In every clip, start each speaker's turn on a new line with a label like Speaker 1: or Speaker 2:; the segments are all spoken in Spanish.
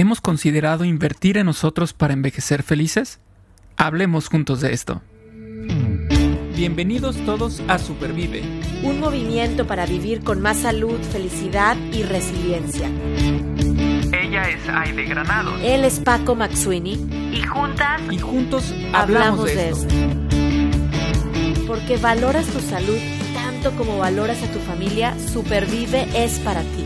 Speaker 1: ¿Hemos considerado invertir en nosotros para envejecer felices? Hablemos juntos de esto. Bienvenidos todos a Supervive.
Speaker 2: Un movimiento para vivir con más salud, felicidad y resiliencia.
Speaker 1: Ella es Aide Granados.
Speaker 2: Él es Paco Maxuini.
Speaker 1: Y juntos hablamos de esto.
Speaker 2: Porque valoras tu salud tanto como valoras a tu familia, Supervive es para ti.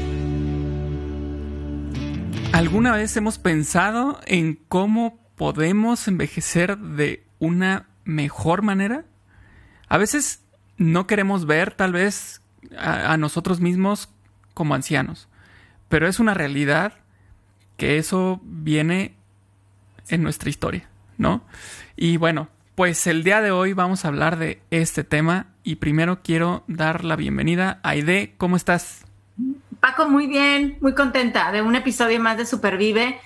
Speaker 1: ¿Alguna vez hemos pensado en cómo podemos envejecer de una mejor manera? A veces no queremos ver, tal vez, a nosotros mismos como ancianos. Pero es una realidad que eso viene en nuestra historia, ¿no? Y bueno, pues el día de hoy vamos a hablar de este tema. Y primero quiero dar la bienvenida a Aide. ¿Cómo estás?
Speaker 3: Paco, muy bien, muy contenta de un episodio más de Supervive.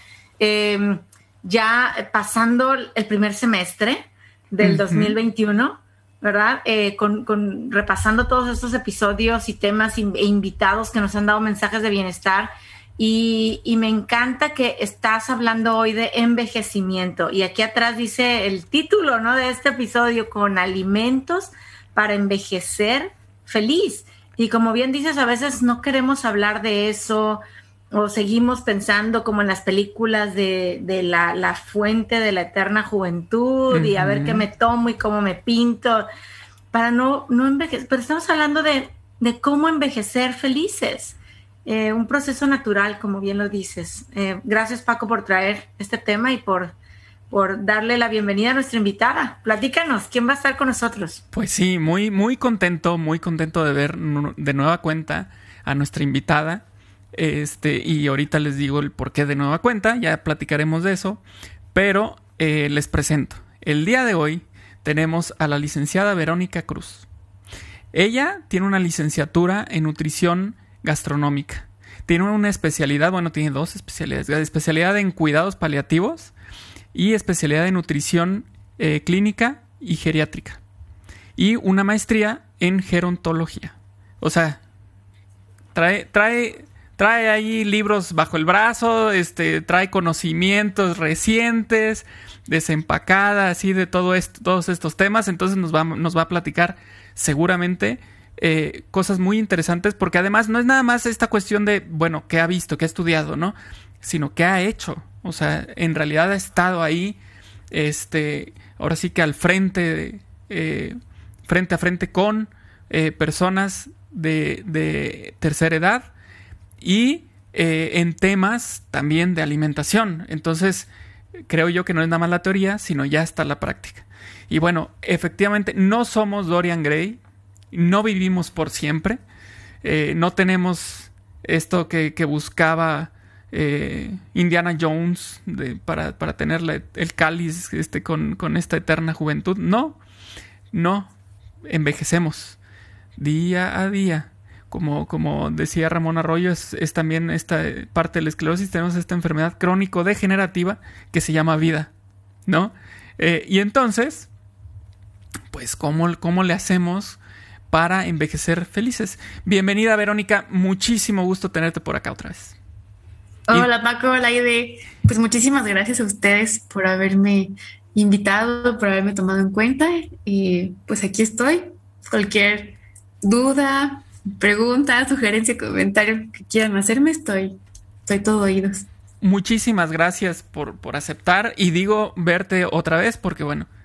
Speaker 3: Ya pasando el primer semestre del 2021, ¿verdad? Repasando todos estos episodios y temas e invitados que nos han dado mensajes de bienestar. Y me encanta que estás hablando hoy de envejecimiento. Y aquí atrás dice el título, ¿no?, de este episodio, con alimentos para envejecer feliz. Y como bien dices, a veces no queremos hablar de eso o seguimos pensando como en las películas de la fuente de la eterna juventud y a ver qué me tomo y cómo me pinto para no envejecer. Pero estamos hablando de cómo envejecer felices. Un proceso natural, como bien lo dices. Gracias, Paco, por traer este tema y por darle la bienvenida a nuestra invitada. Platícanos, ¿quién va a estar con nosotros?
Speaker 1: Pues sí, muy contento de ver de nueva cuenta a nuestra invitada. Y ahorita les digo el porqué de nueva cuenta, ya platicaremos de eso. Pero les presento. El día de hoy tenemos a la licenciada Verónica Cruz. Ella tiene una licenciatura en nutrición gastronómica. Tiene una especialidad, tiene dos especialidades. Especialidad en cuidados paliativos y especialidad en nutrición clínica y geriátrica. Y una maestría en gerontología. O sea, trae ahí libros bajo el brazo, trae conocimientos recientes, desempacada, así de todos estos temas. Entonces nos va a platicar seguramente cosas muy interesantes, porque además no es nada más esta cuestión de, qué ha visto, qué ha estudiado, ¿no? Sino qué ha hecho. O sea, en realidad ha estado ahí, ahora sí que al frente, frente a frente con personas de tercera edad y en temas también de alimentación. Entonces, creo yo que no es nada más la teoría, sino ya está la práctica. Y bueno, efectivamente, no somos Dorian Gray, no vivimos por siempre, no tenemos esto que buscaba Indiana Jones para tener el cáliz con esta eterna juventud. No, envejecemos día a día. Como decía Ramón Arroyo, es también esta parte de la esclerosis. Tenemos esta enfermedad crónico-degenerativa que se llama vida, ¿no? Y entonces, pues, ¿cómo le hacemos para envejecer felices? Bienvenida, Verónica. Muchísimo gusto tenerte por acá otra vez.
Speaker 4: Hola, Paco. Hola, Aide. Pues muchísimas gracias a ustedes por haberme invitado, por haberme tomado en cuenta. Y pues aquí estoy. Cualquier duda, pregunta, sugerencia, comentario que quieran hacerme, estoy todo oídos.
Speaker 1: Muchísimas gracias por aceptar. Y digo verte otra vez porque,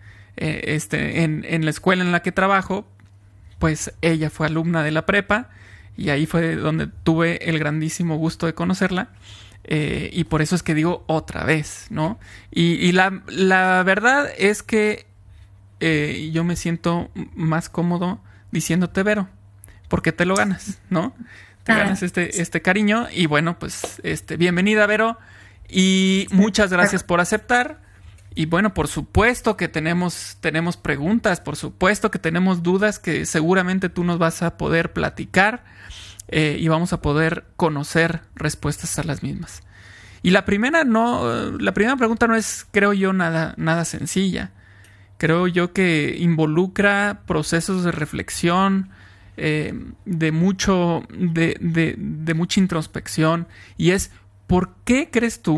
Speaker 1: en la escuela en la que trabajo, pues ella fue alumna de la prepa y ahí fue donde tuve el grandísimo gusto de conocerla. Y por eso es que digo otra vez, ¿no? Y la verdad es que yo me siento más cómodo diciéndote Vero, porque te lo ganas, ¿no? Te ganas este cariño. Y bueno, pues bienvenida, Vero, y muchas gracias por aceptar. Y bueno, por supuesto que tenemos preguntas, por supuesto que tenemos dudas que seguramente tú nos vas a poder platicar y vamos a poder conocer respuestas a las mismas. Y la primera pregunta no es, creo yo, nada sencilla. Creo yo que involucra procesos de reflexión, de mucha introspección, y es, ¿por qué crees tú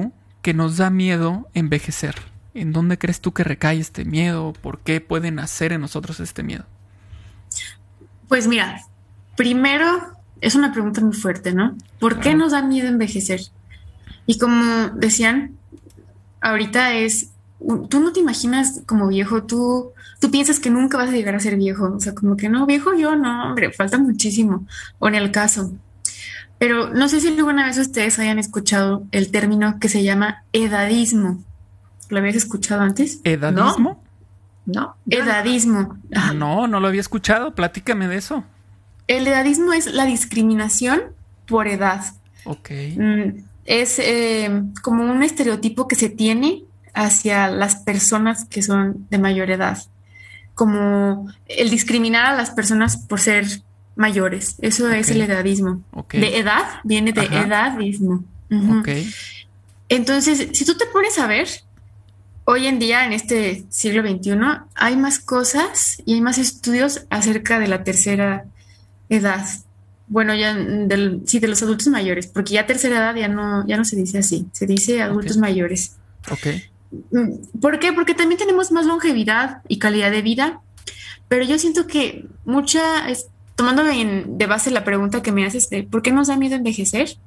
Speaker 1: que nos da miedo envejecer? ¿En dónde crees tú que recae este miedo? ¿Por qué puede nacer en nosotros este miedo?
Speaker 4: Pues mira, primero es una pregunta muy fuerte, ¿no? ¿Por qué nos da miedo envejecer? Y como decían, ahorita tú no te imaginas como viejo, tú piensas que nunca vas a llegar a ser viejo, o sea, como que no, viejo yo, no, hombre, falta muchísimo, o en el caso. Pero no sé si alguna vez ustedes hayan escuchado el término que se llama edadismo. ¿Lo habías escuchado antes?
Speaker 1: ¿Edadismo?
Speaker 3: No.
Speaker 4: Edadismo.
Speaker 1: No lo había escuchado, platícame de eso.
Speaker 4: El edadismo es la discriminación por edad.
Speaker 1: Ok.
Speaker 4: Es como un estereotipo que se tiene hacia las personas que son de mayor edad, como el discriminar a las personas por ser mayores. Eso es el edadismo. De edad viene de edadismo. Entonces, si tú te pones a ver, hoy en día, en este siglo XXI, hay más cosas y hay más estudios acerca de la tercera edad. Bueno, ya de los adultos mayores, porque ya tercera edad ya no se dice así, se dice adultos mayores. ¿Por qué? Porque también tenemos más longevidad y calidad de vida, pero yo siento que tomando de base la pregunta que me haces de ¿por qué nos da miedo envejecer?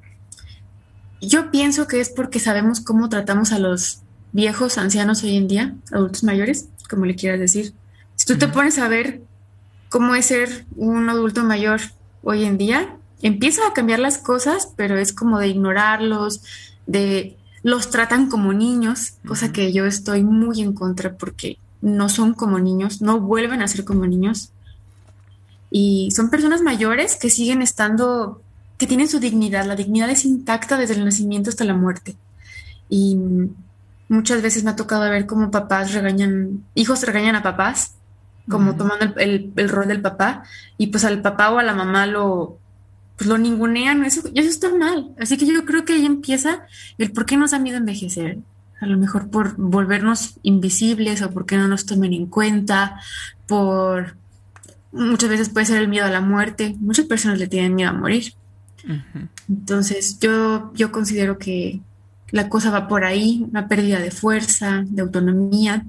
Speaker 4: Yo pienso que es porque sabemos cómo tratamos a los viejos, ancianos hoy en día, adultos mayores, como le quieras decir. Si tú te pones a ver cómo es ser un adulto mayor hoy en día, empiezan a cambiar las cosas, pero es como de ignorarlos, los tratan como niños, cosa que yo estoy muy en contra porque no son como niños, no vuelven a ser como niños. Y son personas mayores que siguen estando, que tienen su dignidad. La dignidad es intacta desde el nacimiento hasta la muerte. Y muchas veces me ha tocado ver cómo hijos regañan a papás, como tomando el rol del papá, y pues al papá o a la mamá lo ningunean. Eso está mal. Así que yo creo que ahí empieza el por qué nos da miedo envejecer. A lo mejor por volvernos invisibles o porque no nos tomen en cuenta, muchas veces puede ser el miedo a la muerte. Muchas personas le tienen miedo a morir. Entonces yo considero que la cosa va por ahí, una pérdida de fuerza, de autonomía.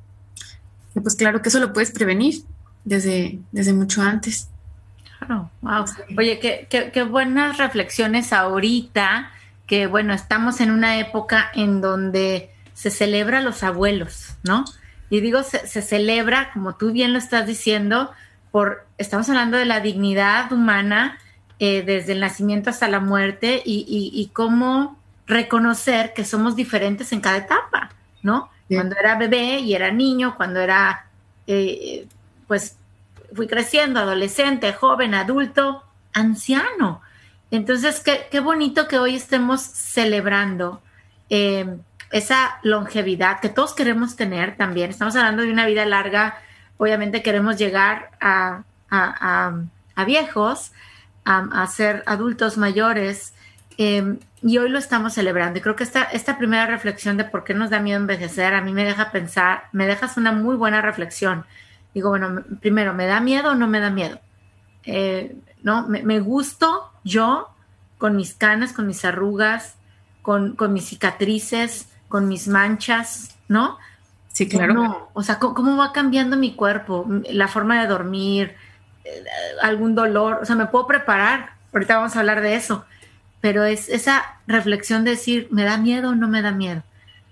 Speaker 4: Y pues claro que eso lo puedes prevenir desde mucho antes.
Speaker 3: Claro, wow. Oye, qué buenas reflexiones ahorita, que bueno, estamos en una época en donde se celebra a los abuelos, ¿no? Y digo, se celebra, como tú bien lo estás diciendo, estamos hablando de la dignidad humana desde el nacimiento hasta la muerte y cómo reconocer que somos diferentes en cada etapa, ¿no? Sí. Cuando era bebé y era niño, cuando era, pues, fui creciendo, adolescente, joven, adulto, anciano. Entonces, qué bonito que hoy estemos celebrando esa longevidad que todos queremos tener también. Estamos hablando de una vida larga. Obviamente queremos llegar a viejos, a ser adultos mayores, y hoy lo estamos celebrando. Y creo que esta primera reflexión de por qué nos da miedo envejecer, a mí me deja pensar, me dejas una muy buena reflexión. Digo, bueno, primero, ¿me da miedo o no me da miedo? ¿No? Me gusto yo con mis canas, con mis arrugas, con mis cicatrices, con mis manchas, ¿no?
Speaker 4: Sí, claro.
Speaker 3: No, o sea, ¿cómo va cambiando mi cuerpo? La forma de dormir, algún dolor, o sea, me puedo preparar, ahorita vamos a hablar de eso, pero es esa reflexión de decir, ¿me da miedo o no me da miedo?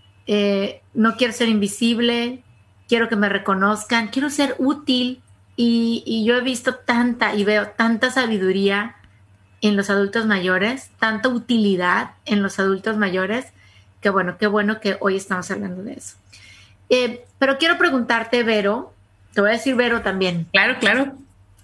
Speaker 3: No quiero ser invisible, quiero que me reconozcan, quiero ser útil, y yo he visto y veo tanta sabiduría en los adultos mayores, tanta utilidad en los adultos mayores, que bueno, qué bueno que hoy estamos hablando de eso. Pero quiero preguntarte, Vero, te voy a decir Vero también.
Speaker 4: Claro, claro.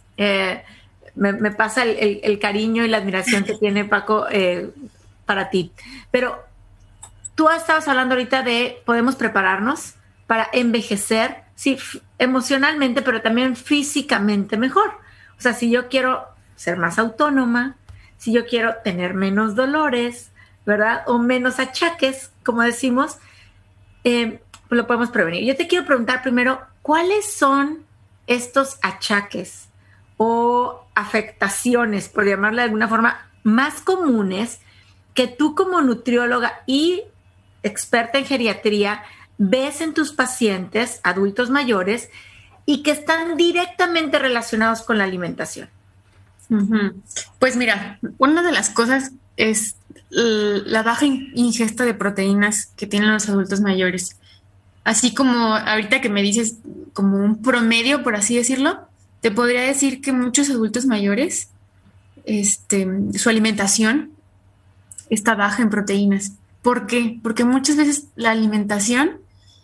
Speaker 3: Me pasa el cariño y la admiración que tiene Paco para ti. Pero tú estabas hablando ahorita de podemos prepararnos para envejecer, sí, emocionalmente, pero también físicamente mejor. O sea, si yo quiero ser más autónoma, si yo quiero tener menos dolores, ¿verdad? O menos achaques, como decimos, pues lo podemos prevenir. Yo te quiero preguntar primero, ¿cuáles son estos achaques o afectaciones, por llamarle de alguna forma, más comunes que tú como nutrióloga y experta en geriatría, ves en tus pacientes adultos mayores y que están directamente relacionados con la alimentación?
Speaker 4: Pues mira, una de las cosas es la baja ingesta de proteínas que tienen los adultos mayores. Así como ahorita que me dices como un promedio, por así decirlo, te podría decir que muchos adultos mayores, su alimentación está baja en proteínas. ¿Por qué? Porque muchas veces la alimentación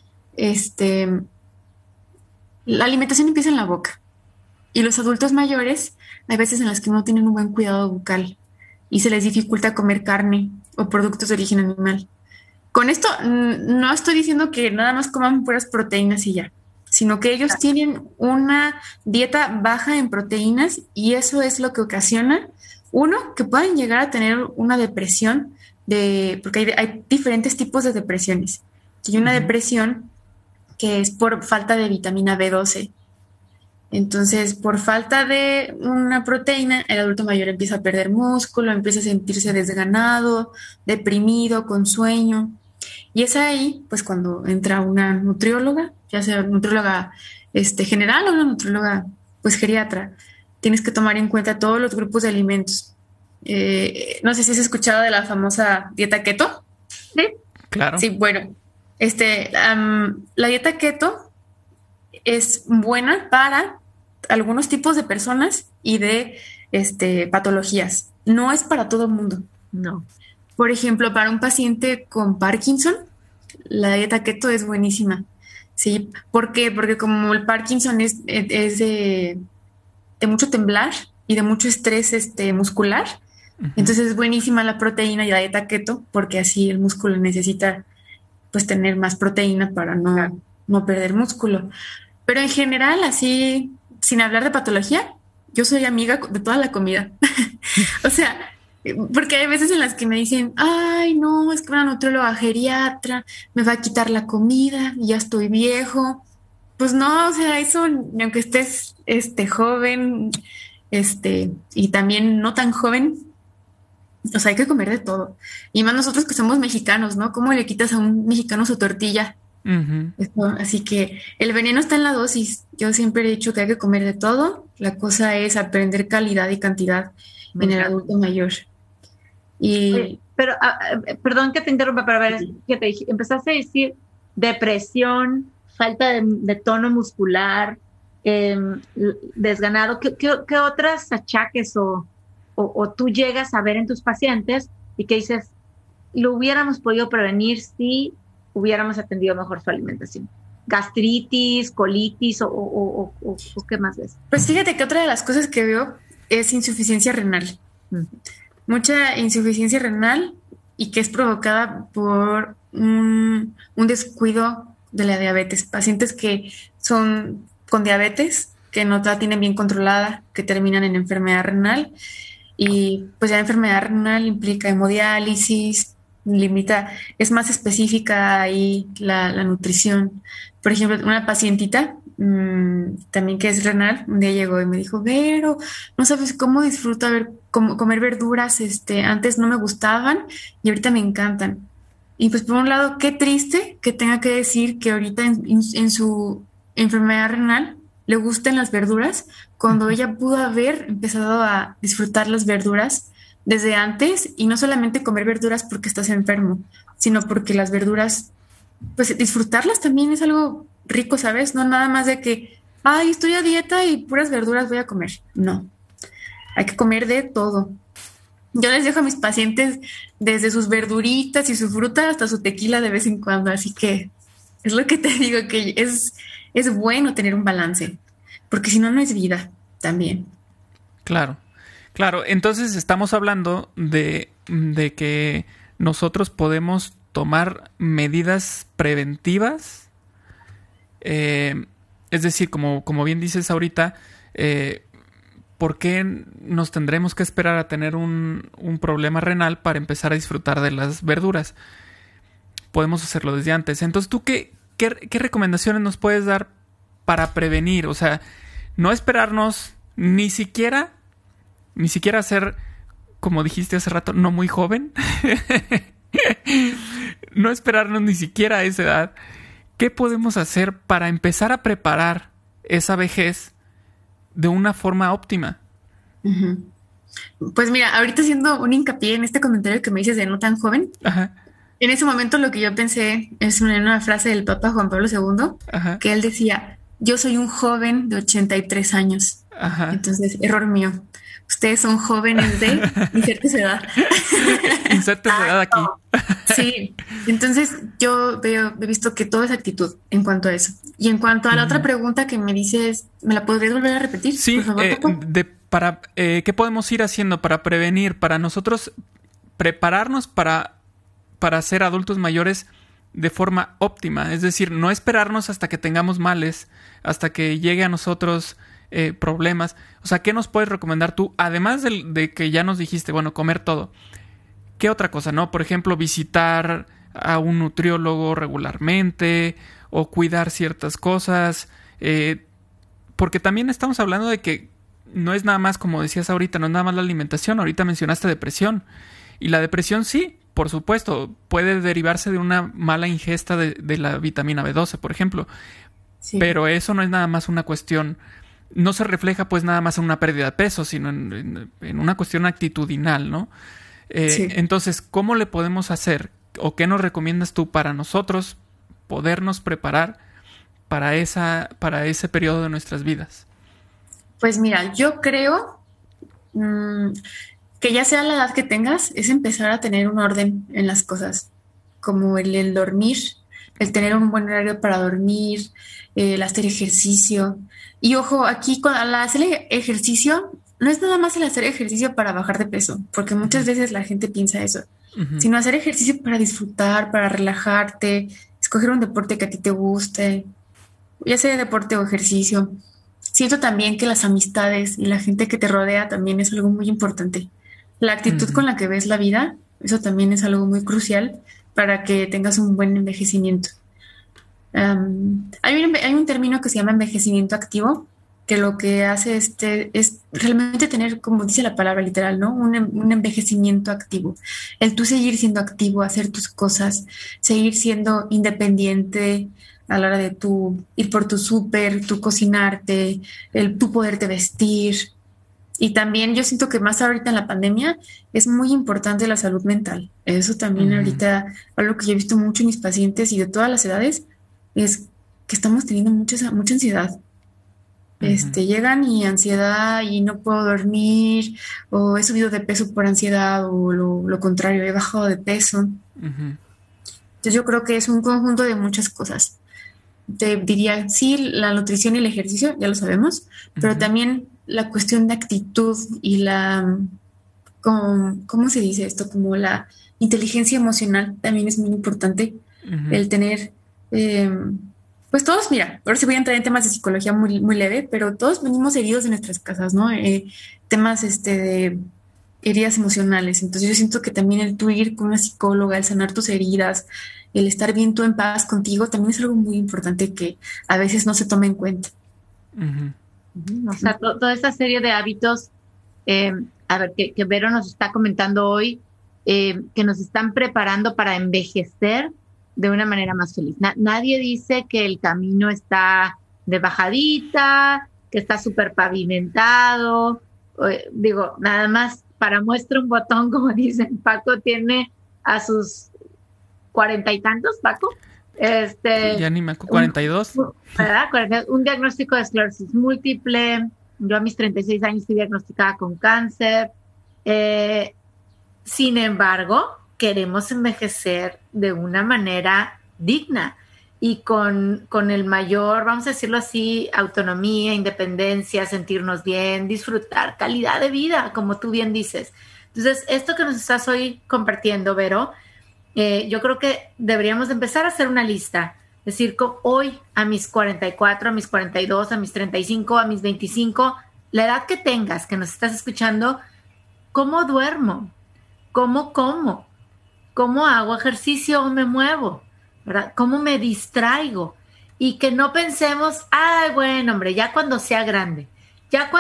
Speaker 4: empieza en la boca. Y los adultos mayores, hay veces en las que no tienen un buen cuidado bucal y se les dificulta comer carne o productos de origen animal. Con esto no estoy diciendo que nada más coman puras proteínas y ya, sino que ellos tienen una dieta baja en proteínas y eso es lo que ocasiona, uno, que puedan llegar a tener una depresión, porque hay diferentes tipos de depresiones. Hay una depresión que es por falta de vitamina B12. Entonces, por falta de una proteína, el adulto mayor empieza a perder músculo, empieza a sentirse desganado, deprimido, con sueño. Y es ahí, pues, cuando entra una nutrióloga, ya sea nutrióloga general o una nutrióloga, pues, geriatra. Tienes que tomar en cuenta todos los grupos de alimentos. No sé si has escuchado de la famosa dieta keto.
Speaker 1: ¿Sí? Claro.
Speaker 4: Sí, bueno, la dieta keto es buena para algunos tipos de personas y de patologías. No es para todo el mundo.
Speaker 3: No.
Speaker 4: Por ejemplo, para un paciente con Parkinson, la dieta keto es buenísima. ¿Sí? ¿Por qué? Porque como el Parkinson es de mucho temblar y de mucho estrés muscular, entonces es buenísima la proteína y la dieta keto porque así el músculo necesita pues tener más proteína para no perder músculo. Pero en general, así, sin hablar de patología, yo soy amiga de toda la comida. O sea, porque hay veces en las que me dicen, ay, no, es que una nutrióloga geriatra me va a quitar la comida y ya estoy viejo. Pues no, o sea, eso, ni aunque estés joven, y también no tan joven, o sea, hay que comer de todo. Y más nosotros que somos mexicanos, ¿no? ¿Cómo le quitas a un mexicano su tortilla? Así que el veneno está en la dosis. Yo siempre he dicho que hay que comer de todo. La cosa es aprender calidad y cantidad en el adulto mayor.
Speaker 3: Oye, pero, perdón que te interrumpa, pero a ver, ¿qué te dije? Empezaste a decir depresión, falta de tono muscular, desganado. ¿Qué otras achaques o tú llegas a ver en tus pacientes y que dices, lo hubiéramos podido prevenir si hubiéramos atendido mejor su alimentación? ¿Gastritis, colitis o qué más ves?
Speaker 4: Pues fíjate que otra de las cosas que veo es insuficiencia renal. Mucha insuficiencia renal y que es provocada por un descuido de la diabetes. Pacientes que son con diabetes, que no la tienen bien controlada, que terminan en enfermedad renal. Y pues la enfermedad renal implica hemodiálisis, es más específica ahí la nutrición. Por ejemplo, una pacientita también que es renal, un día llegó y me dijo, Vero, no sabes cómo disfruto comer verduras, antes no me gustaban y ahorita me encantan. Y pues por un lado, qué triste que tenga que decir que ahorita en su enfermedad renal le gustan las verduras, cuando ella pudo haber empezado a disfrutar las verduras desde antes, y no solamente comer verduras porque estás enfermo, sino porque las verduras, pues disfrutarlas también es algo rico, ¿sabes? No nada más de que, ay, estoy a dieta y puras verduras voy a comer. No, hay que comer de todo. Yo les dejo a mis pacientes desde sus verduritas y su fruta hasta su tequila de vez en cuando, así que es lo que te digo, que es bueno tener un balance, porque si no, no es vida también.
Speaker 1: Claro. Entonces estamos hablando de que nosotros podemos tomar medidas preventivas. Es decir, como bien dices ahorita, ¿por qué nos tendremos que esperar a tener un problema renal para empezar a disfrutar de las verduras? Podemos hacerlo desde antes. Entonces, ¿tú qué recomendaciones nos puedes dar para prevenir? O sea, no esperarnos ni siquiera ser, como dijiste hace rato, no muy joven. no esperarnos ni siquiera a esa edad. ¿Qué podemos hacer para empezar a preparar esa vejez de una forma óptima?
Speaker 4: Uh-huh. Pues mira, ahorita haciendo un hincapié en este comentario que me dices de no tan joven,
Speaker 1: Ajá.
Speaker 4: En ese momento lo que yo pensé es una frase del Papa Juan Pablo II,
Speaker 1: Ajá.
Speaker 4: que él decía, yo soy un joven de 83 años.
Speaker 1: Ajá.
Speaker 4: Entonces, error mío. Ustedes son jóvenes de inserte su edad.
Speaker 1: Inserte su edad aquí.
Speaker 4: Sí, entonces yo he visto que todo es actitud en cuanto a eso. Y en cuanto a la otra pregunta que me dices, ¿me la podrías volver a repetir?
Speaker 1: Sí,
Speaker 4: por favor,
Speaker 1: ¿qué podemos ir haciendo para prevenir, para nosotros prepararnos para ser adultos mayores de forma óptima? Es decir, no esperarnos hasta que tengamos males, hasta que llegue a nosotros problemas. O sea, ¿qué nos puedes recomendar tú? Además de que ya nos dijiste, bueno, comer todo. ¿Qué otra cosa, no? Por ejemplo, visitar a un nutriólogo regularmente o cuidar ciertas cosas. Porque también estamos hablando de que no es nada más, como decías ahorita, no es nada más la alimentación. Ahorita mencionaste depresión. Y la depresión sí, por supuesto, puede derivarse de una mala ingesta de la vitamina B12, por ejemplo. Sí. Pero eso no es nada más una cuestión, no se refleja pues nada más en una pérdida de peso, sino en una cuestión actitudinal, ¿no? Sí. Entonces, ¿cómo le podemos hacer o qué nos recomiendas tú para nosotros podernos preparar para ese periodo de nuestras vidas?
Speaker 4: Pues mira, yo creo que ya sea la edad que tengas, es empezar a tener un orden en las cosas, como el dormir, el tener un buen horario para dormir, el hacer ejercicio. Y ojo, aquí al hacer ejercicio, no es nada más el hacer ejercicio para bajar de peso, porque muchas veces la gente piensa eso, sino hacer ejercicio para disfrutar, para relajarte, escoger un deporte que a ti te guste, ya sea deporte o ejercicio. Siento también que las amistades y la gente que te rodea también es algo muy importante. La actitud con la que ves la vida, eso también es algo muy crucial para que tengas un buen envejecimiento. Hay un término que se llama envejecimiento activo, que lo que hace es realmente tener, como dice la palabra literal, ¿no? Un envejecimiento activo. El tú seguir siendo activo, hacer tus cosas, seguir siendo independiente a la hora de tú ir por tu súper, tú cocinarte, el tú poderte vestir. Y también yo siento que más ahorita en la pandemia es muy importante la salud mental. Eso también ahorita, algo que yo he visto mucho en mis pacientes y de todas las edades, es que estamos teniendo mucha ansiedad. Llegan y ansiedad y no puedo dormir, o he subido de peso por ansiedad, o lo contrario, he bajado de peso. Entonces yo creo que es un conjunto de muchas cosas. Te diría, sí, la nutrición y el ejercicio, ya lo sabemos, pero también la cuestión de actitud y ¿cómo se dice esto? Como la inteligencia emocional también es muy importante. El tener, pues todos, mira, ahora sí voy a entrar en temas de psicología muy, muy leve, pero todos venimos heridos de nuestras casas, ¿no? Temas de heridas emocionales. Entonces yo siento que también el tú ir con una psicóloga, el sanar tus heridas, el estar bien tú en paz contigo, también es algo muy importante que a veces no se toma en cuenta.
Speaker 3: O sea, toda esta serie de hábitos, a ver, que Vero nos está comentando hoy, que nos están preparando para envejecer de una manera más feliz. Nadie dice que el camino está de bajadita, que está súper pavimentado. Digo, nada más para muestra un botón, como dicen, Paco tiene a sus 40 y tantos, Paco.
Speaker 1: Ya ni me acuerdo, 42.
Speaker 3: ¿Verdad? Un diagnóstico de esclerosis múltiple. Yo a mis 36 años fui diagnosticada con cáncer. Sin embargo, queremos envejecer de una manera digna y con el mayor, vamos a decirlo así, autonomía, independencia, sentirnos bien, disfrutar, calidad de vida, como tú bien dices. Entonces, esto que nos estás hoy compartiendo, Vero, yo creo que deberíamos empezar a hacer una lista. Es decir, hoy a mis 44, a mis 42, a mis 35, a mis 25, la edad que tengas, que nos estás escuchando, ¿cómo duermo? ¿Cómo como? ¿Cómo hago ejercicio o me muevo? ¿Verdad? ¿Cómo me distraigo? Y que no pensemos, ay, bueno, hombre, ya cuando sea grande, ya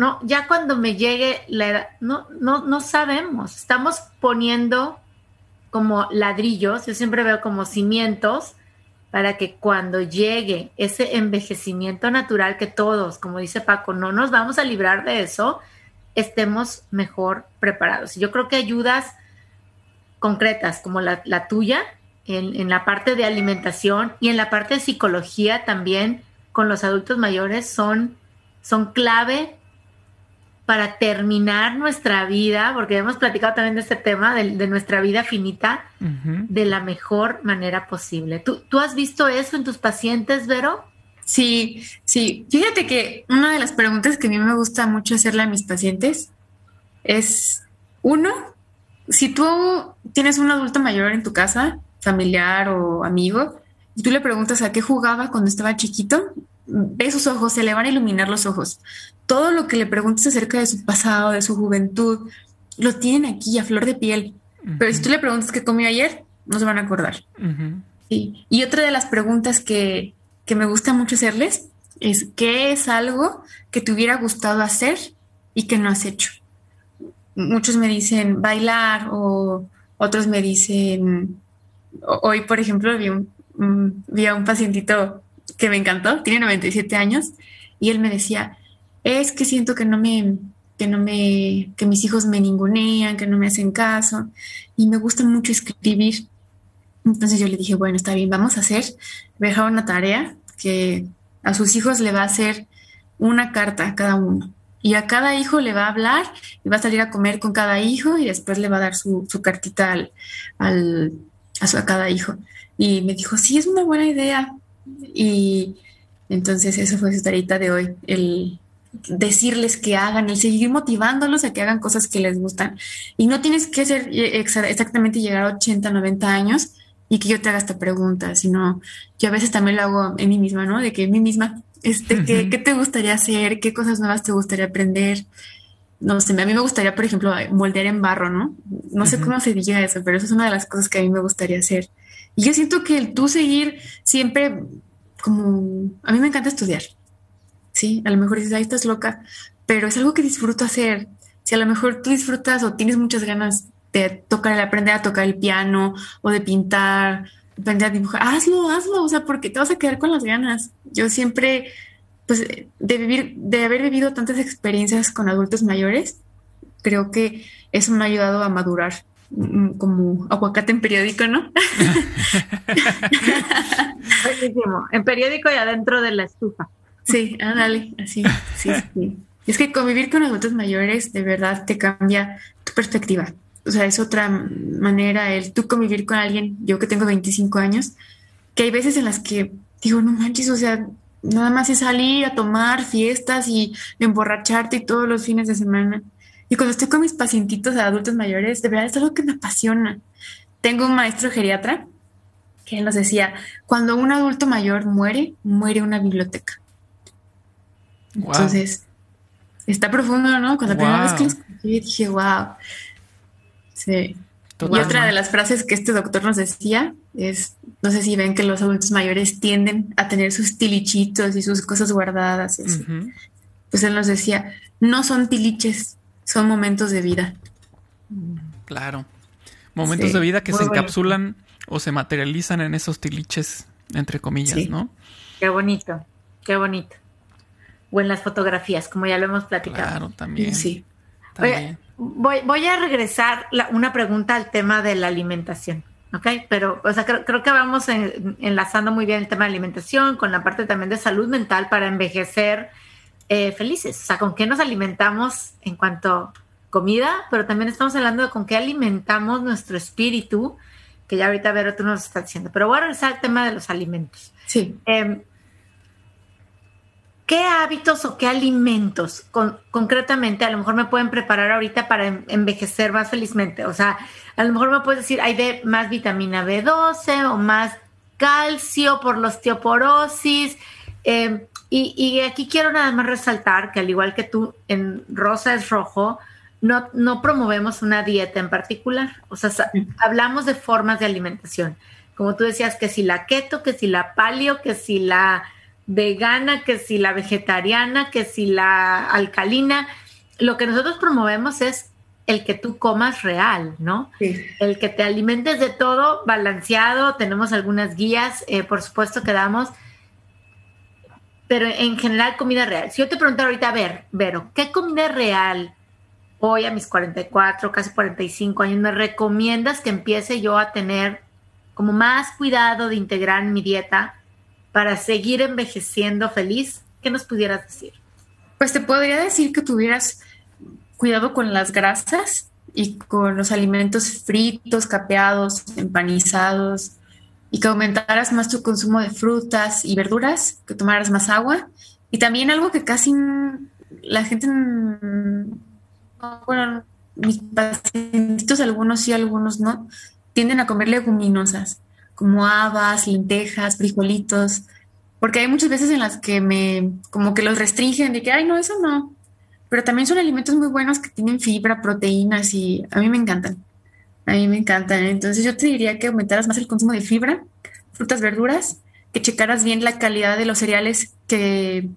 Speaker 3: cuando me llegue la edad, no sabemos. Estamos poniendo como ladrillos, yo siempre veo como cimientos para que cuando llegue ese envejecimiento natural que todos, como dice Paco, no nos vamos a librar de eso, estemos mejor preparados. Yo creo que ayudas concretas como la tuya en la parte de alimentación y en la parte de psicología también con los adultos mayores son clave para terminar nuestra vida, porque hemos platicado también de este tema de nuestra vida finita de la mejor manera posible. ¿Tú has visto eso en tus pacientes, Vero?
Speaker 4: Sí. Fíjate que una de las preguntas que a mí me gusta mucho hacerle a mis pacientes es, uno, si tú tienes un adulto mayor en tu casa, familiar o amigo, y tú le preguntas a qué jugaba cuando estaba chiquito, ve sus ojos, se le van a iluminar los ojos. Todo lo que le preguntes acerca de su pasado, de su juventud, lo tienen aquí a flor de piel. Pero si tú le preguntas qué comió ayer, no se van a acordar. Sí. Y otra de las preguntas que me gusta mucho hacerles es ¿qué es algo que te hubiera gustado hacer y que no has hecho? Muchos me dicen bailar o otros me dicen... Hoy, por ejemplo, vi a un pacientito que me encantó, tiene 97 años, y él me decía, es que siento que mis hijos me ningunean, que no me hacen caso, y me gusta mucho escribir. Entonces yo le dije, bueno, está bien, vamos a dejar una tarea que a sus hijos le va a hacer una carta a cada uno. Y a cada hijo le va a hablar y va a salir a comer con cada hijo y después le va a dar su cartita a cada hijo. Y me dijo, sí, es una buena idea. Y entonces eso fue su tarita de hoy, el decirles que hagan, el seguir motivándolos a que hagan cosas que les gustan. Y no tienes que ser exactamente llegar a 80, 90 años y que yo te haga esta pregunta, sino yo a veces también lo hago en mí misma, ¿no? De que en mí misma, ¿qué te gustaría hacer? ¿Qué cosas nuevas te gustaría aprender? No sé, a mí me gustaría, por ejemplo, moldear en barro, ¿no? No sé cómo se diga eso, pero eso es una de las cosas que a mí me gustaría hacer. Y yo siento que el tú seguir siempre como... A mí me encanta estudiar, ¿sí? A lo mejor dices, ahí estás loca, pero es algo que disfruto hacer. Si a lo mejor tú disfrutas o tienes muchas ganas de aprender a tocar el piano o de pintar, aprender a dibujar, hazlo, o sea, porque te vas a quedar con las ganas. Yo siempre, pues, de haber vivido tantas experiencias con adultos mayores, creo que eso me ha ayudado a madurar como aguacate en periódico, ¿no?
Speaker 3: Buenísimo. En periódico y adentro de la estufa.
Speaker 4: Sí, dale, así, sí. Es que convivir con adultos mayores de verdad te cambia tu perspectiva. O sea, es otra manera el tú convivir con alguien, yo que tengo 25 años, que hay veces en las que digo, no manches, o sea, nada más es salir a tomar fiestas y emborracharte y todos los fines de semana. Y cuando estoy con mis pacientitos adultos mayores, de verdad es algo que me apasiona. Tengo un maestro geriatra que nos decía, cuando un adulto mayor muere una biblioteca. Wow. Entonces, está profundo, ¿no? Cuando la primera vez que lo escuché dije, wow. Sí. Totalmente. Y otra de las frases que este doctor nos decía es, no sé si ven que los adultos mayores tienden a tener sus tilichitos y sus cosas guardadas. Pues él nos decía, no son tiliches, son momentos de vida.
Speaker 1: Claro. Momentos de vida que se encapsulan o se materializan en esos tiliches, entre comillas, ¿no?
Speaker 3: Qué bonito, qué bonito. O en las fotografías, como ya lo hemos platicado.
Speaker 1: Claro, también.
Speaker 3: Sí. También. Oye, voy a regresar una pregunta al tema de la alimentación, ¿ok? Pero, o sea, creo que vamos enlazando muy bien el tema de alimentación con la parte también de salud mental para envejecer felices. O sea, con qué nos alimentamos en cuanto a comida, pero también estamos hablando de con qué alimentamos nuestro espíritu, que ya ahorita, Vero, tú nos estás diciendo. Pero voy a regresar al tema de los alimentos.
Speaker 4: Sí.
Speaker 3: ¿Qué hábitos o qué alimentos concretamente a lo mejor me pueden preparar ahorita para envejecer más felizmente? O sea, a lo mejor me puedes decir, hay más vitamina B12 o más calcio por la osteoporosis. Y aquí quiero nada más resaltar que al igual que tú, en Rosa es Rojo, no promovemos una dieta en particular. O sea, hablamos de formas de alimentación. Como tú decías, que si la keto, que si la paleo, que si la vegana, que si la vegetariana, que si la alcalina. Lo que nosotros promovemos es el que tú comas real, ¿no?
Speaker 4: Sí.
Speaker 3: El que te alimentes de todo balanceado. Tenemos algunas guías, por supuesto que damos, pero en general comida real. Si yo te preguntara ahorita, a ver, Vero, ¿qué comida real hoy a mis 44, casi 45 años me recomiendas que empiece yo a tener como más cuidado de integrar en mi dieta para seguir envejeciendo feliz? ¿Qué nos pudieras decir?
Speaker 4: Pues te podría decir que tuvieras cuidado con las grasas y con los alimentos fritos, capeados, empanizados, y que aumentaras más tu consumo de frutas y verduras, que tomaras más agua. Y también algo que casi la gente, bueno, mis pacientitos, algunos sí, algunos no, tienden a comer leguminosas, como habas, lentejas, frijolitos, porque hay muchas veces en las que como que los restringen de que, ay, no, eso no. Pero también son alimentos muy buenos que tienen fibra, proteínas y a mí me encantan. A mí me encantan. Entonces yo te diría que aumentaras más el consumo de fibra, frutas, verduras, que checaras bien la calidad de los cereales que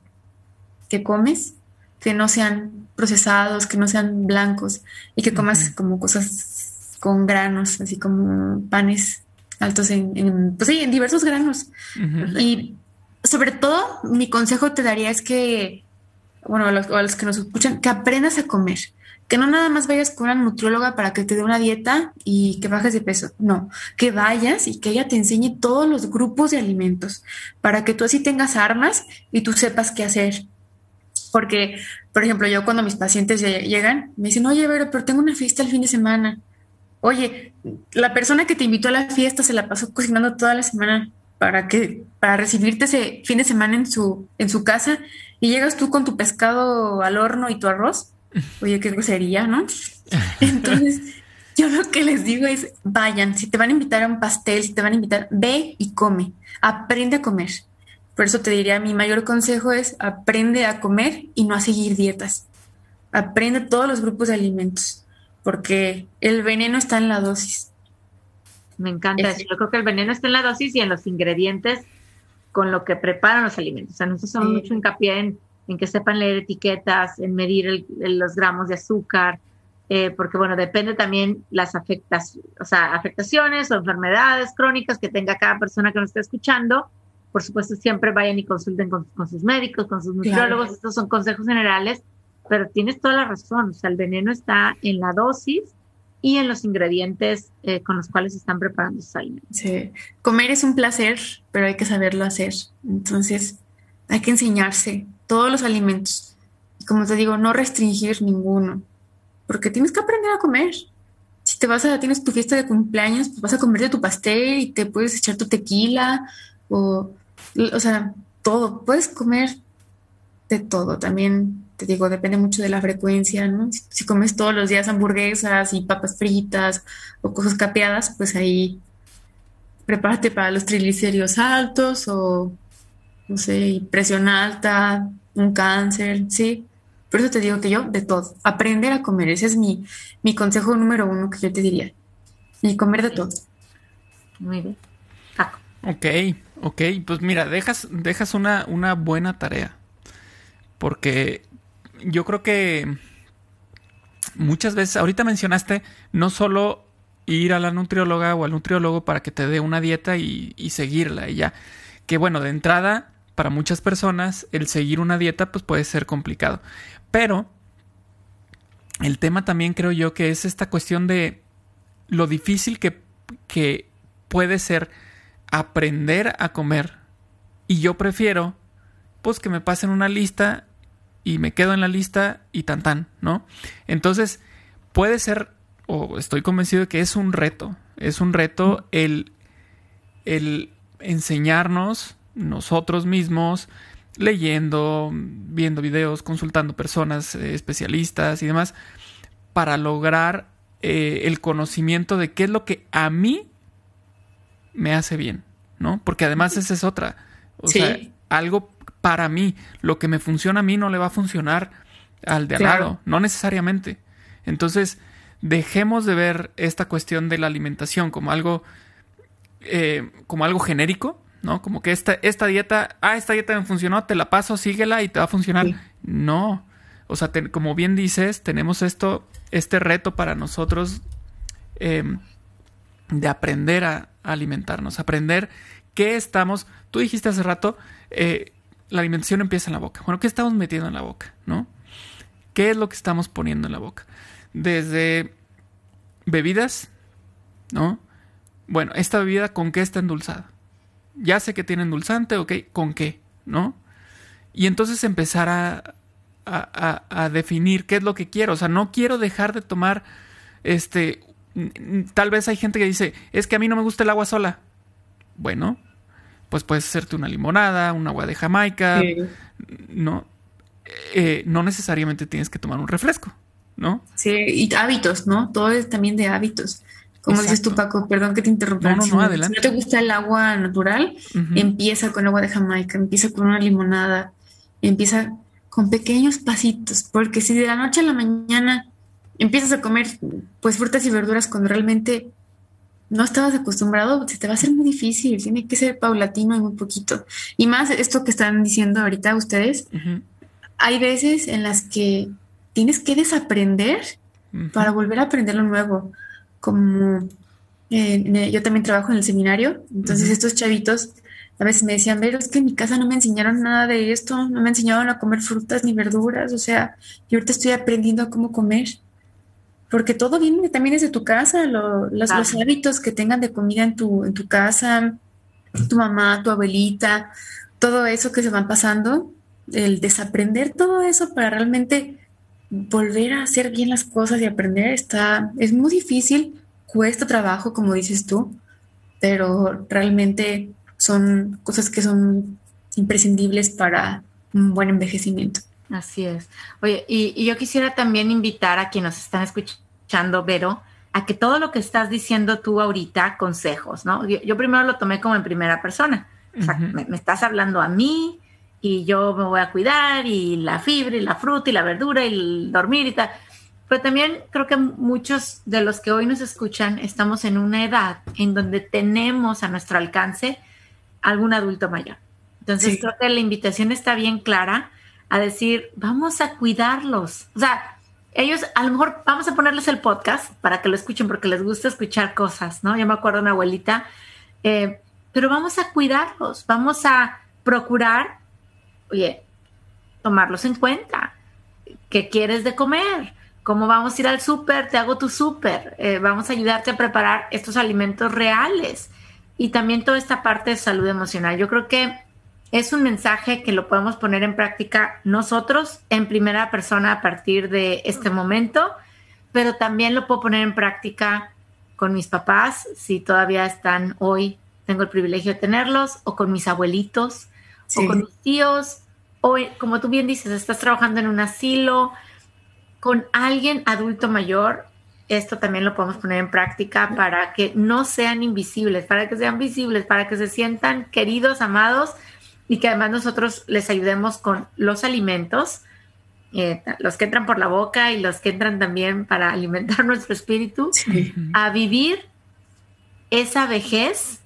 Speaker 4: comes, que no sean procesados, que no sean blancos y que comas como cosas con granos, así como panes altos pues sí, en diversos granos. Y sobre todo, mi consejo te daría es que, bueno, a los que nos escuchan, que aprendas a comer. Que no nada más vayas con una nutrióloga para que te dé una dieta y que bajes de peso. No, que vayas y que ella te enseñe todos los grupos de alimentos para que tú así tengas armas y tú sepas qué hacer. Porque, por ejemplo, yo cuando mis pacientes llegan, me dicen, oye, Vero, pero tengo una fiesta el fin de semana. Oye, la persona que te invitó a la fiesta se la pasó cocinando toda la semana para recibirte ese fin de semana en su casa, y llegas tú con tu pescado al horno y tu arroz. Oye, qué grosería, ¿no? Entonces, yo lo que les digo es, vayan, si te van a invitar a un pastel, si te van a invitar, ve y come, aprende a comer. Por eso te diría, mi mayor consejo es aprende a comer y no a seguir dietas. Aprende todos los grupos de alimentos, porque el veneno está en la dosis.
Speaker 3: Me encanta eso. Yo creo que el veneno está en la dosis y en los ingredientes con lo que preparan los alimentos. O sea, nosotros hacemos mucho hincapié en que sepan leer etiquetas, en medir los gramos de azúcar, porque, bueno, depende también las afectaciones o enfermedades crónicas que tenga cada persona que nos esté escuchando. Por supuesto, siempre vayan y consulten con sus médicos, con sus nutriólogos. Claro. Estos son consejos generales, pero tienes toda la razón. O sea, el veneno está en la dosis y en los ingredientes con los cuales se están preparando sus alimentos.
Speaker 4: Sí. Comer es un placer, pero hay que saberlo hacer. Entonces, hay que enseñarse todos los alimentos. Y como te digo, no restringir ninguno, porque tienes que aprender a comer. Si tienes tu fiesta de cumpleaños, pues vas a comerte tu pastel y te puedes echar tu tequila o sea, todo. Puedes comer de todo. También te digo, depende mucho de la frecuencia, ¿no? Si comes todos los días hamburguesas y papas fritas o cosas capeadas, pues ahí prepárate para los triglicéridos altos o, no sé, presión alta, un cáncer, ¿sí? Por eso te digo que yo, de todo, aprender a comer. Ese es mi consejo número 1 que yo te diría. Y comer de todo.
Speaker 3: Muy bien.
Speaker 1: Ok. Pues mira, dejas una buena tarea. Porque yo creo que muchas veces, ahorita mencionaste, no solo ir a la nutrióloga o al nutriólogo para que te dé una dieta y seguirla y ya. Que bueno, de entrada, para muchas personas, el seguir una dieta pues puede ser complicado. Pero el tema también creo yo que es esta cuestión de lo difícil que puede ser aprender a comer. Y yo prefiero pues que me pasen una lista y me quedo en la lista y tan, ¿no? Entonces, puede ser, o estoy convencido de que es un reto el enseñarnos nosotros mismos, leyendo, viendo videos, consultando personas especialistas y demás, para lograr el conocimiento de qué es lo que a mí me hace bien, ¿no? Porque además esa es otra. O sea, algo para mí, lo que me funciona a mí no le va a funcionar al de al lado, no necesariamente. Entonces, dejemos de ver esta cuestión de la alimentación como algo genérico, ¿no? Como que esta dieta me funcionó, te la paso, síguela y te va a funcionar. Sí. No. O sea, como bien dices, tenemos esto este reto para nosotros de aprender a alimentarnos, aprender qué estamos... Tú dijiste hace rato, la alimentación empieza en la boca. Bueno, ¿qué estamos metiendo en la boca, no? ¿Qué es lo que estamos poniendo en la boca? Desde bebidas, ¿no? Bueno, esta bebida, ¿con qué está endulzada? Ya sé que tiene endulzante, ok, ¿con qué? ¿No? Y entonces empezar a definir qué es lo que quiero. O sea, no quiero dejar de tomar, tal vez hay gente que dice, es que a mí no me gusta el agua sola. Bueno, pues puedes hacerte una limonada, un agua de Jamaica, sí. ¿No? No necesariamente tienes que tomar un refresco, ¿no?
Speaker 4: Sí, y hábitos, ¿no? Todo es también de hábitos. Como dices tú, Paco, perdón que te interrumpa.
Speaker 1: No, adelante.
Speaker 4: Si no te gusta el agua natural, empieza con agua de Jamaica, empieza con una limonada, empieza con pequeños pasitos, porque si de la noche a la mañana empiezas a comer pues frutas y verduras cuando realmente no estabas acostumbrado, se te va a hacer muy difícil, tiene que ser paulatino y muy poquito. Y más esto que están diciendo ahorita ustedes, hay veces en las que tienes que desaprender para volver a aprender lo nuevo. Como yo también trabajo en el seminario, entonces estos chavitos a veces me decían, pero es que en mi casa no me enseñaron nada de esto, no me enseñaron a comer frutas ni verduras, o sea, yo ahorita estoy aprendiendo a cómo comer, porque todo viene también desde tu casa, los hábitos que tengan de comida en tu casa, tu mamá, tu abuelita, todo eso que se van pasando, el desaprender todo eso para realmente volver a hacer bien las cosas y aprender es muy difícil, cuesta trabajo, como dices tú, pero realmente son cosas que son imprescindibles para un buen envejecimiento.
Speaker 3: Así es. Oye, y yo quisiera también invitar a quienes nos están escuchando, Vero, a que todo lo que estás diciendo tú ahorita, consejos, ¿no? Yo primero lo tomé como en primera persona. O sea, me estás hablando a mí y yo me voy a cuidar y la fibra y la fruta y la verdura y el dormir y tal. Pero también creo que muchos de los que hoy nos escuchan estamos en una edad en donde tenemos a nuestro alcance algún adulto mayor. Entonces creo que la invitación está bien clara a decir, vamos a cuidarlos. O sea, ellos a lo mejor vamos a ponerles el podcast para que lo escuchen porque les gusta escuchar cosas, ¿no? Yo me acuerdo de una abuelita, pero vamos a cuidarlos, vamos a procurar, oye, tomarlos en cuenta. ¿Qué quieres de comer? ¿Cómo vamos a ir al súper? Te hago tu súper. Vamos a ayudarte a preparar estos alimentos reales. Y también toda esta parte de salud emocional. Yo creo que es un mensaje que lo podemos poner en práctica nosotros en primera persona a partir de este momento, pero también lo puedo poner en práctica con mis papás, si todavía están hoy, tengo el privilegio de tenerlos, o con mis abuelitos, o con mis tíos, o como tú bien dices, estás trabajando en un asilo, con alguien adulto mayor. Esto también lo podemos poner en práctica para que no sean invisibles, para que sean visibles, para que se sientan queridos, amados, y que además nosotros les ayudemos con los alimentos, los que entran por la boca y los que entran también para alimentar nuestro espíritu, a vivir esa vejez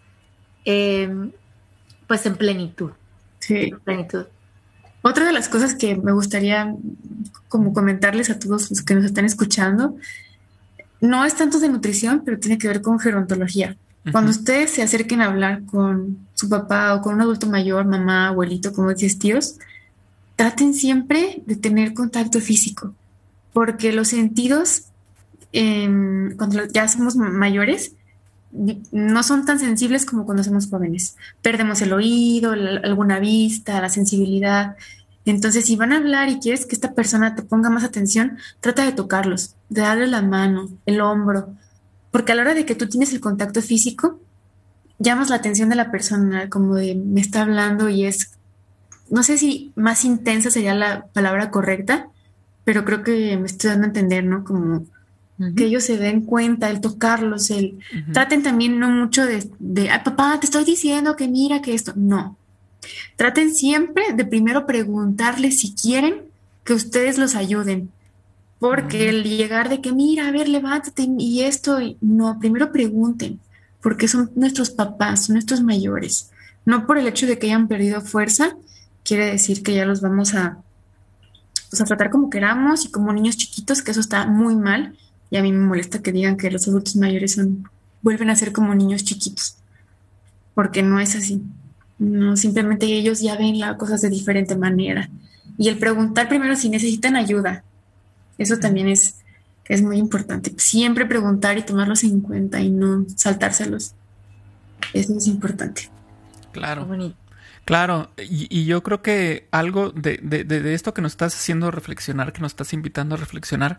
Speaker 3: pues en plenitud.
Speaker 4: Sí.
Speaker 3: En plenitud.
Speaker 4: Otra de las cosas que me gustaría como comentarles a todos los que nos están escuchando, no es tanto de nutrición, pero tiene que ver con gerontología. Cuando ustedes se acerquen a hablar con su papá o con un adulto mayor, mamá, abuelito, como dices, tíos, traten siempre de tener contacto físico, porque los sentidos, cuando ya somos mayores, no son tan sensibles como cuando somos jóvenes. Perdemos el oído, alguna vista, la sensibilidad. Entonces, si van a hablar y quieres que esta persona te ponga más atención, trata de tocarlos, de darle la mano, el hombro, porque a la hora de que tú tienes el contacto físico, llamas la atención de la persona, como de me está hablando y es, no sé si más intensa sería la palabra correcta, pero creo que me estoy dando a entender, ¿no? Como que ellos se den cuenta, el tocarlos, traten también no mucho de ay, papá, te estoy diciendo que mira que esto, no. Traten siempre de primero preguntarles si quieren que ustedes los ayuden, porque el llegar de que mira, a ver, levántate y esto, no, primero pregunten, porque son nuestros papás, son nuestros mayores. No por el hecho de que hayan perdido fuerza, quiere decir que ya los vamos a o sea, tratar como queramos y como niños chiquitos, que eso está muy mal. Y a mí me molesta que digan que los adultos mayores vuelven a ser como niños chiquitos, porque no es así. No, simplemente ellos ya ven las cosas de diferente manera. Y el preguntar primero si necesitan ayuda, eso también es muy importante. Siempre preguntar y tomarlos en cuenta y no saltárselos. Eso es importante.
Speaker 1: Claro. Claro, y yo creo que algo de esto que nos estás haciendo reflexionar, que nos estás invitando a reflexionar,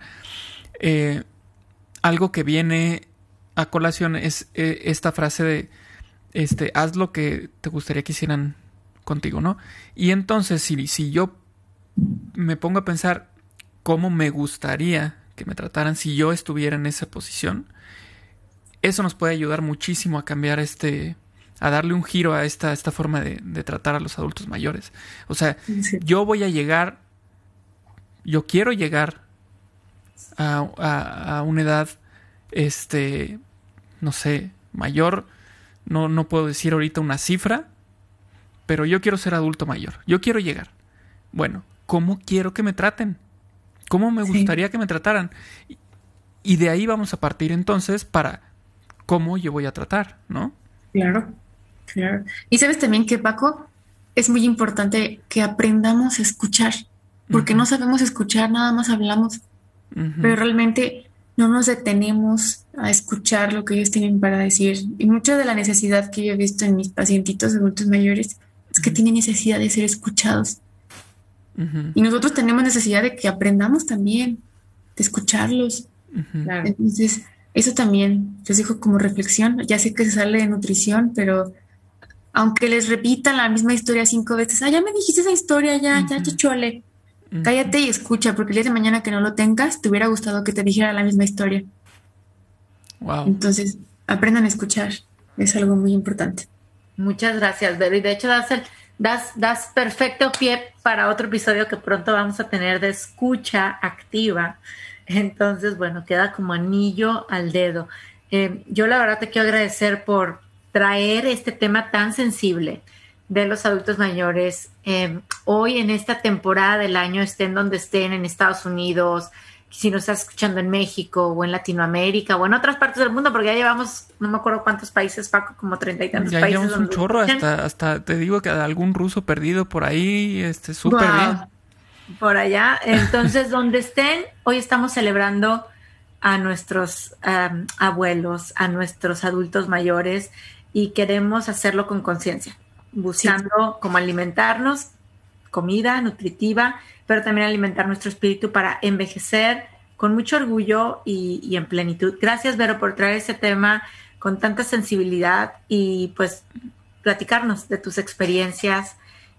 Speaker 1: algo que viene a colación es esta frase de haz lo que te gustaría que hicieran contigo, ¿no? Y entonces, si yo me pongo a pensar cómo me gustaría que me trataran si yo estuviera en esa posición, eso nos puede ayudar muchísimo a cambiar a darle un giro a esta forma de tratar a los adultos mayores. O sea, sí. Yo quiero llegar a una edad, no sé, mayor. No puedo decir ahorita una cifra, pero yo quiero ser adulto mayor. Yo quiero llegar. Bueno, ¿cómo quiero que me traten? ¿Cómo me gustaría que me trataran? Y de ahí vamos a partir entonces para cómo yo voy a tratar, ¿no?
Speaker 4: Claro. Y sabes también que, Paco, es muy importante que aprendamos a escuchar, porque no sabemos escuchar, nada más hablamos, pero realmente no nos detenemos a escuchar lo que ellos tienen para decir. Y mucha de la necesidad que yo he visto en mis pacientitos adultos mayores es que tienen necesidad de ser escuchados. Y nosotros tenemos necesidad de que aprendamos también, de escucharlos. Claro. Entonces, eso también les dejo como reflexión. Ya sé que se sale de nutrición, pero aunque les repitan la misma historia 5 veces, ya me dijiste esa historia, ya chole. Cállate y escucha, porque el día de mañana que no lo tengas, te hubiera gustado que te dijera la misma historia.
Speaker 1: Wow.
Speaker 4: Entonces, aprendan a escuchar. Es algo muy importante.
Speaker 3: Muchas gracias, Vero. Y de hecho das perfecto pie para otro episodio que pronto vamos a tener de escucha activa. Entonces, bueno, queda como anillo al dedo. Yo la verdad te quiero agradecer por traer este tema tan sensible de los adultos mayores. Hoy en esta temporada del año, estén donde estén, en Estados Unidos, si nos estás escuchando en México o en Latinoamérica o en otras partes del mundo, porque ya llevamos, no me acuerdo cuántos países, Paco, como 30 y tantos
Speaker 1: ya
Speaker 3: países.
Speaker 1: Ya llevamos un chorro, hasta te digo que algún ruso perdido por ahí, súper bien.
Speaker 3: Por allá. Entonces, donde estén, hoy estamos celebrando a nuestros abuelos, a nuestros adultos mayores, y queremos hacerlo con conciencia, buscando cómo alimentarnos, comida nutritiva, pero también alimentar nuestro espíritu para envejecer con mucho orgullo y en plenitud. Gracias, Vero, por traer ese tema con tanta sensibilidad y pues platicarnos de tus experiencias,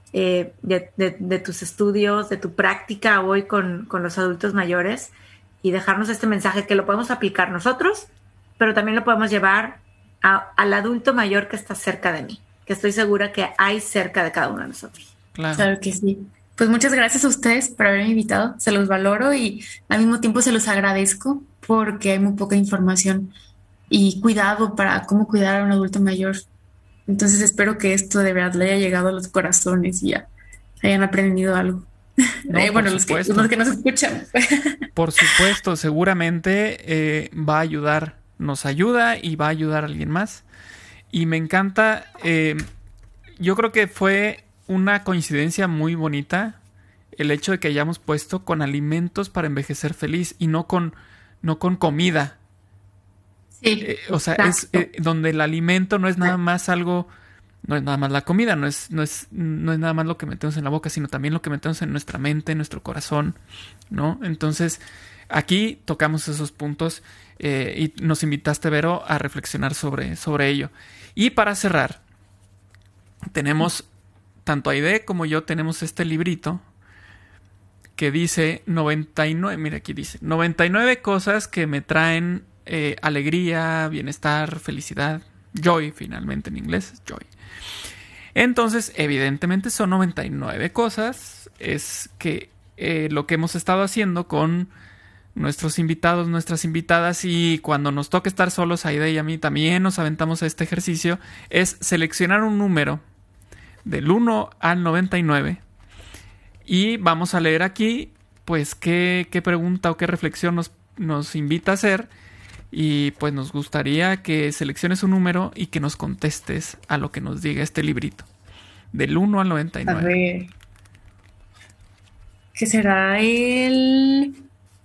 Speaker 3: de tus estudios, de tu práctica hoy con los adultos mayores, y dejarnos este mensaje que lo podemos aplicar nosotros, pero también lo podemos llevar al adulto mayor que está cerca de mí, que estoy segura que hay cerca de cada uno de nosotros.
Speaker 4: Claro que sí. Pues muchas gracias a ustedes por haberme invitado, se los valoro y al mismo tiempo se los agradezco porque hay muy poca información y cuidado para cómo cuidar a un adulto mayor. Entonces espero que esto de verdad le haya llegado a los corazones y ya hayan aprendido algo.
Speaker 1: No,
Speaker 4: bueno, los que nos escuchan.
Speaker 1: Por supuesto, seguramente va a ayudar, nos ayuda y va a ayudar a alguien más. Y me encanta, yo creo que fue una coincidencia muy bonita el hecho de que hayamos puesto con alimentos para envejecer feliz y no con comida.
Speaker 4: Sí,
Speaker 1: o sea, es donde el alimento no es nada más algo, no es nada más la comida, no es nada más lo que metemos en la boca, sino también lo que metemos en nuestra mente, en nuestro corazón, ¿no? Entonces, aquí tocamos esos puntos y nos invitaste, Vero, a reflexionar sobre ello. Y para cerrar, tenemos, tanto Aide como yo tenemos este librito que dice 99, mira aquí dice, 99 cosas que me traen alegría, bienestar, felicidad, joy, finalmente en inglés, joy. Entonces, evidentemente son 99 cosas, es que lo que hemos estado haciendo con nuestros invitados, nuestras invitadas, y cuando nos toca estar solos, Aide y a mí también nos aventamos a este ejercicio, es seleccionar un número del 1 al 99 y vamos a leer aquí pues qué pregunta o qué reflexión nos invita a hacer. Y pues nos gustaría que selecciones un número y que nos contestes a lo que nos diga este librito. Del 1 al 99.
Speaker 4: A ver. ¿Qué será el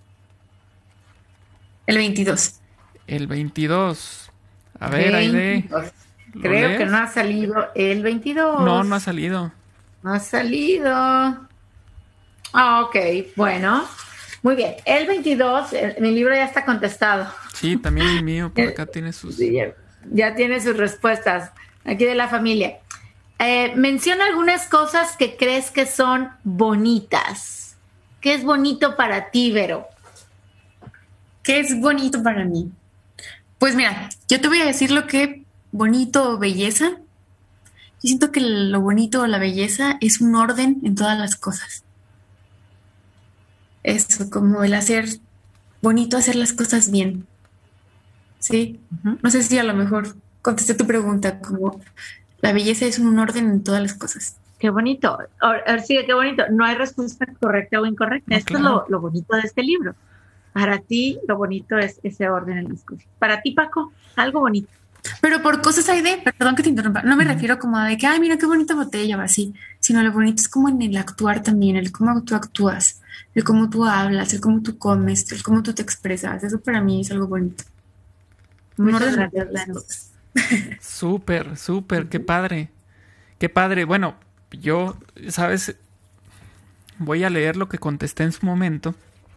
Speaker 4: 22?
Speaker 1: El 22. A ver, Aide.
Speaker 3: Creo que no ha salido el 22.
Speaker 1: No ha salido.
Speaker 3: No ha salido. Ah, ok, bueno. Muy bien. El 22, mi libro ya está contestado.
Speaker 1: Sí, también el mío, por acá tiene sus...
Speaker 3: Sí, ya tiene sus respuestas. Aquí de la familia. Menciona algunas cosas que crees que son bonitas. ¿Qué es bonito para ti, Vero?
Speaker 4: ¿Qué es bonito para mí? Pues mira, yo te voy a decir lo que bonito o belleza. Yo siento que lo bonito o la belleza es un orden en todas las cosas. Eso, como el hacer bonito, hacer las cosas bien. Sí, no sé si a lo mejor contesté tu pregunta, como la belleza es un orden en todas las cosas.
Speaker 3: Qué bonito. Sí, qué bonito. No hay respuesta correcta o incorrecta. Esto
Speaker 1: claro.
Speaker 3: es lo bonito de este libro. Para ti, lo bonito es ese orden en las cosas. Para ti, Paco, algo bonito.
Speaker 4: Pero por cosas hay de, perdón que te interrumpa, no me refiero como a de que, ay, mira qué bonita botella o así, sino lo bonito es como en el actuar también, el cómo tú actúas, el cómo tú hablas, el cómo tú comes, el cómo tú te expresas. Eso para mí es algo bonito.
Speaker 3: Muchas gracias, Vero.
Speaker 1: Súper, qué padre. Qué padre. Bueno, yo, ¿sabes? Voy a leer lo que contesté en su momento.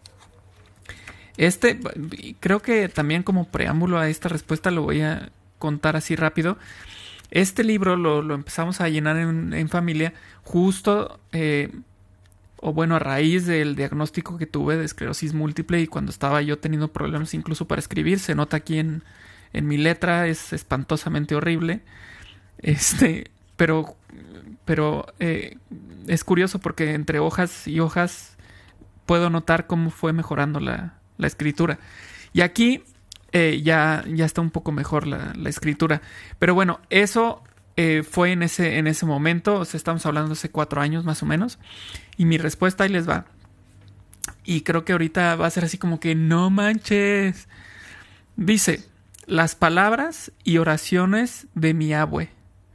Speaker 1: Creo que también como preámbulo a esta respuesta lo voy a contar así rápido. Este libro lo empezamos a llenar en familia justo, a raíz del diagnóstico que tuve de esclerosis múltiple y cuando estaba yo teniendo problemas incluso para escribir. Se nota aquí en mi letra, es espantosamente horrible. Pero es curioso porque entre hojas y hojas puedo notar cómo fue mejorando la escritura. Y aquí ya está un poco mejor la escritura. Pero bueno, eso fue en ese momento. O sea, estamos hablando de hace 4 años más o menos. Y mi respuesta ahí les va. Y creo que ahorita va a ser así como que no manches. Dice, las palabras y oraciones de mi abue.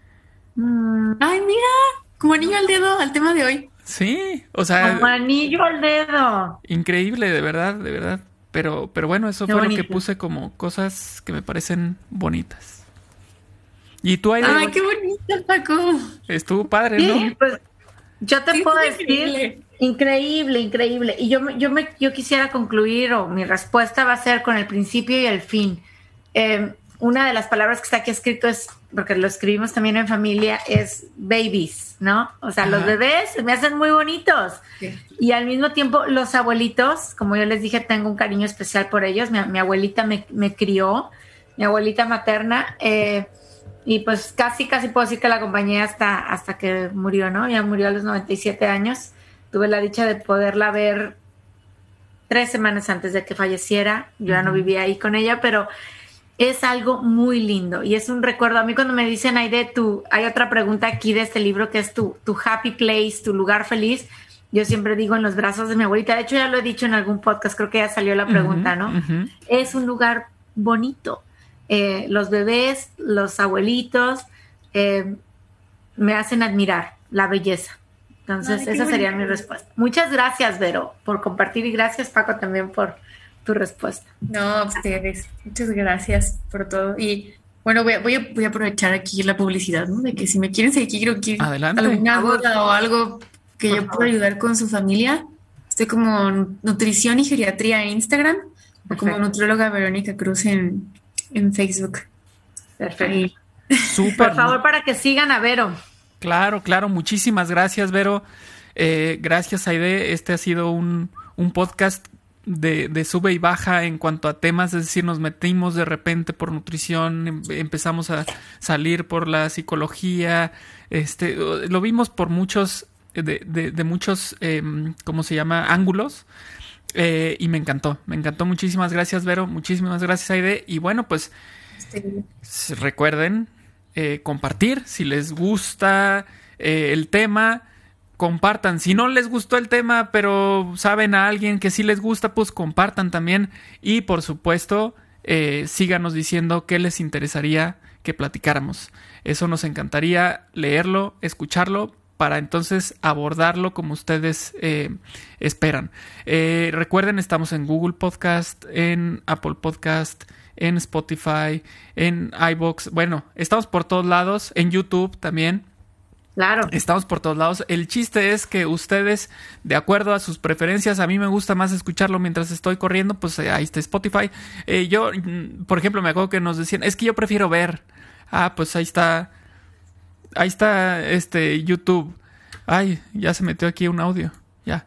Speaker 4: Ay, mira, como anillo al dedo al tema de hoy.
Speaker 1: Sí, o sea...
Speaker 3: Como anillo al dedo.
Speaker 1: Increíble, de verdad. Pero bueno, eso
Speaker 3: Qué
Speaker 1: fue
Speaker 3: bonito.
Speaker 1: lo que puse como cosas que me parecen bonitas. ¿Y tú, Aide?
Speaker 4: Ay, qué bonito, Paco.
Speaker 1: Estuvo padre,
Speaker 3: Sí,
Speaker 1: ¿no?
Speaker 3: pues yo te
Speaker 4: Sí,
Speaker 3: puedo
Speaker 4: es
Speaker 3: decir, increíble. Y yo quisiera concluir, o mi respuesta va a ser con el principio y el fin. Una de las palabras que está aquí escrito es, porque lo escribimos también en familia, es babies, ¿no? O sea, los bebés se me hacen muy bonitos.
Speaker 4: Sí.
Speaker 3: Y al mismo tiempo, los abuelitos, como yo les dije, tengo un cariño especial por ellos. Mi abuelita me crió, mi abuelita materna, y pues casi puedo decir que la acompañé hasta que murió, ¿no? Ya murió a los 97 años. Tuve la dicha de poderla ver 3 semanas antes de que falleciera. Yo ya no vivía ahí con ella, pero es algo muy lindo y es un recuerdo. A mí cuando me dicen, Aide, hay otra pregunta aquí de este libro que es tu happy place, tu lugar feliz, yo siempre digo en los brazos de mi abuelita. De hecho, ya lo he dicho en algún podcast, creo que ya salió la pregunta, ¿no? Es un lugar bonito. Los bebés, los abuelitos, me hacen admirar la belleza. Entonces, esa sería mi respuesta. Muchas gracias, Vero, por compartir, y gracias, Paco, también por tu respuesta.
Speaker 4: No, a ustedes. Muchas gracias por todo. Y bueno, voy a aprovechar aquí la publicidad, ¿no? De que si me quieren seguir o quieren
Speaker 1: Adelante.
Speaker 4: alguna duda o algo que yo pueda ayudar con su familia, estoy como nutrición y geriatría en Instagram, o como nutrióloga Verónica Cruz en Facebook.
Speaker 3: Perfecto.
Speaker 1: Súper.
Speaker 3: Por favor, para que sigan a Vero.
Speaker 1: Claro. Muchísimas gracias, Vero. Gracias, Aide. Este ha sido un podcast de sube y baja en cuanto a temas, es decir, nos metimos de repente por nutrición, empezamos a salir por la psicología, lo vimos por muchos, de muchos, ¿cómo se llama? Ángulos, y me encantó, muchísimas gracias, Vero, muchísimas gracias, Aide, y bueno, pues, recuerden compartir, si les gusta el tema, compartan. Si no les gustó el tema, pero saben a alguien que sí les gusta, pues compartan también. Y por supuesto, síganos diciendo qué les interesaría que platicáramos. Eso nos encantaría leerlo, escucharlo, para entonces abordarlo como ustedes esperan. Recuerden, estamos en Google Podcast, en Apple Podcast, en Spotify, en iVoox. Bueno, estamos por todos lados, en YouTube también.
Speaker 3: Claro.
Speaker 1: Estamos por todos lados. El chiste es que ustedes, de acuerdo a sus preferencias, a mí me gusta más escucharlo mientras estoy corriendo, pues ahí está Spotify. Yo, por ejemplo, me acuerdo que nos decían, es que yo prefiero ver. Pues ahí está YouTube. Ay, ya se metió aquí un audio. Ya.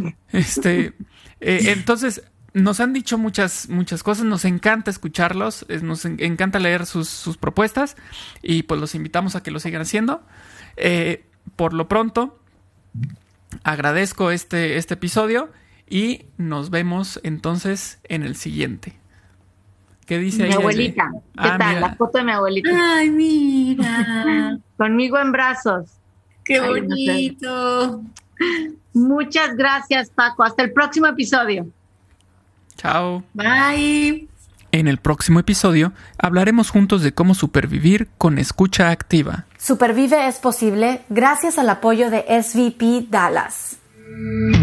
Speaker 1: Entonces, nos han dicho muchas cosas. Nos encanta escucharlos. Nos encanta leer sus propuestas. Y pues los invitamos a que lo sigan haciendo. Por lo pronto, agradezco este episodio. Y nos vemos entonces en el siguiente. ¿Qué dice ahí?
Speaker 3: Mi abuelita. ¿Qué tal?
Speaker 1: Mira.
Speaker 3: La foto de mi abuelita.
Speaker 4: Ay, mira.
Speaker 3: Conmigo en brazos.
Speaker 4: Qué
Speaker 3: Ay,
Speaker 4: bonito.
Speaker 3: Muchas gracias, Paco. Hasta el próximo episodio.
Speaker 1: Chao.
Speaker 4: Bye.
Speaker 1: En el próximo episodio hablaremos juntos de cómo supervivir con escucha activa.
Speaker 2: Supervive es posible gracias al apoyo de SVP Dallas.